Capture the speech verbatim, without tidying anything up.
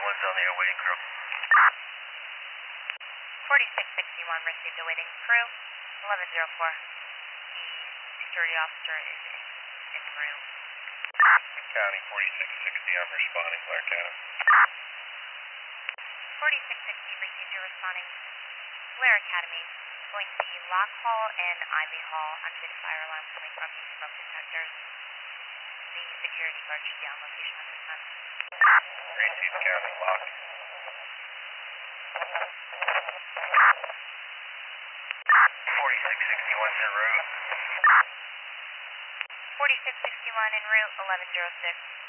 one's on the awaiting crew. forty-six sixty-one received awaiting crew. eleven oh four. The security officer is in, in room. County forty-six sixty, I'm responding, Blair County. forty-six sixty received, you're responding. Blair Academy, going to be Lock Hall and Ivy Hall. Activated fire alarm coming from the smoke detectors. The security guard should be on location at this time. Received, County, lock. forty-six sixty-one's en route. forty-six sixty-one en route, eleven oh six.